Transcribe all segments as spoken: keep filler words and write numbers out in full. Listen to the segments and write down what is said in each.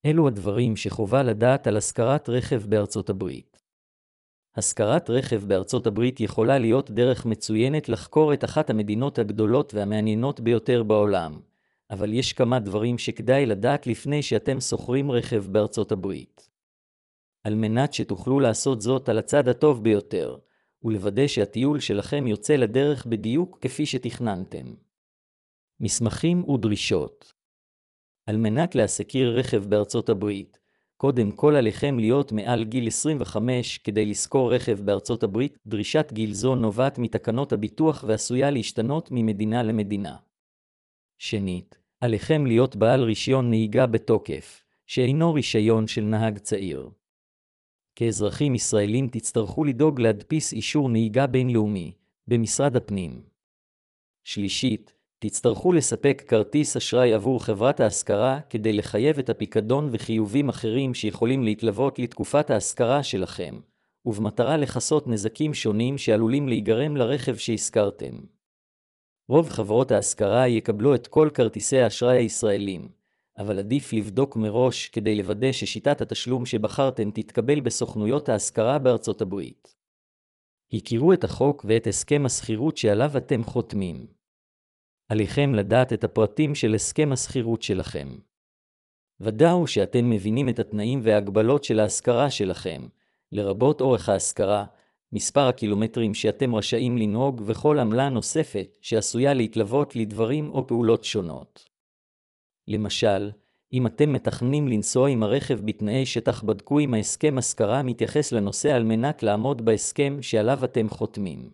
אלו הדברים שחובה לדעת על השכרת רכב בארצות הברית. השכרת רכב בארצות הברית יכולה להיות דרך מצוינת לחקור את אחת המדינות הגדולות והמעניינות ביותר בעולם, אבל יש כמה דברים שכדאי לדעת לפני שאתם שוכרים רכב בארצות הברית. על מנת שתוכלו לעשות זאת על הצד הטוב ביותר, ולוודא שהטיול שלכם יוצא לדרך בדיוק כפי שתכננתם. מסמכים ודרישות. על מנת להשכיר רכב בארצות הברית, קודם כל עליכם להיות מעל גיל עשרים וחמש כדי לשכור רכב בארצות הברית. דרישת גיל זו נובעת מתקנות הביטוח ועשויה להשתנות ממדינה למדינה. שנית, עליכם להיות בעל רישיון נהיגה בתוקף, שאינו רישיון של נהג צעיר. כאזרחים ישראלים תצטרכו לדאוג להדפיס אישור נהיגה בינלאומי, במשרד הפנים. שלישית, תצטרכו לספק כרטיס אשראי עבור חברת ההשכרה כדי לחייב את הפיקדון וחיובים אחרים שיכולים להתלוות לתקופת ההשכרה שלכם, ובמטרה לחסות נזקים שונים שעלולים להיגרם לרכב שהזכרתם. רוב חברות ההשכרה יקבלו את כל כרטיסי האשראי הישראלים, אבל עדיף לבדוק מראש כדי לוודא ששיטת התשלום שבחרתם תתקבל בסוכנויות ההשכרה בארצות הברית. הכירו את החוק ואת הסכם השכירות שעליו אתם חותמים. עליכם לדעת את הפרטים של הסכם השכירות שלכם. ודאו שאתם מבינים את התנאים וההגבלות של ההשכרה שלכם, לרבות אורך ההשכרה, מספר הקילומטרים שאתם רשאים לנהוג וכל עמלה נוספת שעשויה להתלוות לדברים או פעולות שונות. למשל, אם אתם מתכננים לנסוע עם הרכב בתנאי שטח, בדקו אם ההסכם השכרה מתייחס לנושא על מנת לעמוד בהסכם שעליו אתם חותמים.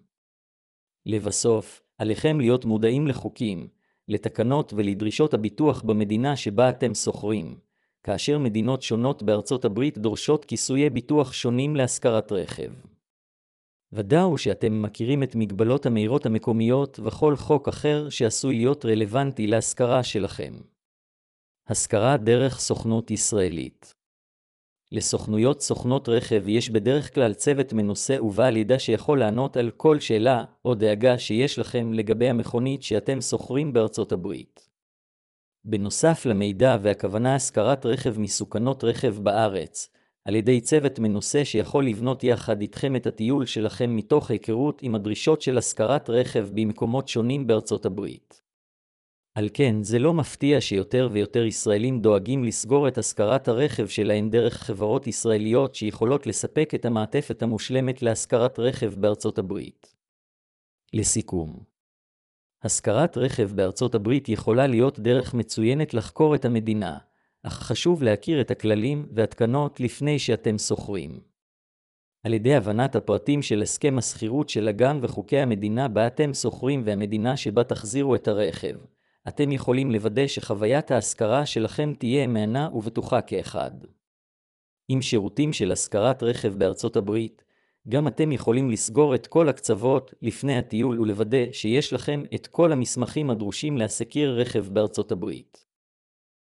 לבסוף, עליכם להיות מודעים לחוקים, לתקנות ולדרישות הביטוח במדינה שבה אתם שוכרים, כאשר מדינות שונות בארצות הברית דורשות כיסויי ביטוח שונים להשכרת רכב. ודאו שאתם מכירים את מגבלות המהירות המקומיות וכל חוק אחר שעשוי להיות רלוונטי להשכרה שלכם. השכרה דרך סוכנות ישראלית. לסוכנויות סוכנות רכב יש בדרך כלל צוות מנוסה ובעל ידע שיכול לענות על כל שאלה או דאגה שיש לכם לגבי המכונית שאתם שוכרים בארצות הברית. בנוסף למידע והכוונה השכרת רכב מסוכנות רכב בארץ, על ידי צוות מנוסה שיכול לבנות יחד איתכם את הטיול שלכם מתוך היכרות עם הדרישות של השכרת רכב במקומות שונים בארצות הברית. על כן, זה לא מפתיע שיותר ויותר ישראלים דואגים לסגור את השכרת הרכב שלהם דרך חברות ישראליות שיכולות לספק את המעטפת המושלמת להשכרת רכב בארצות הברית. לסיכום, השכרת רכב בארצות הברית יכולה להיות דרך מצוינת לחקור את המדינה, אך חשוב להכיר את הכללים והתקנות לפני שאתם שוכרים. על ידי הבנת הפרטים של הסכם השכירות של אגם וחוקי המדינה בה אתם שוכרים והמדינה שבה תחזירו את הרכב, אתם יכולים לוודא שחוויית ההשכרה שלכם תהיה מהנה ובטוחה כאחד. עם שירותים של השכרת רכב בארצות הברית, גם אתם יכולים לסגור את כל הקצוות לפני הטיול ולוודא שיש לכם את כל המסמכים הדרושים להשכיר רכב בארצות הברית.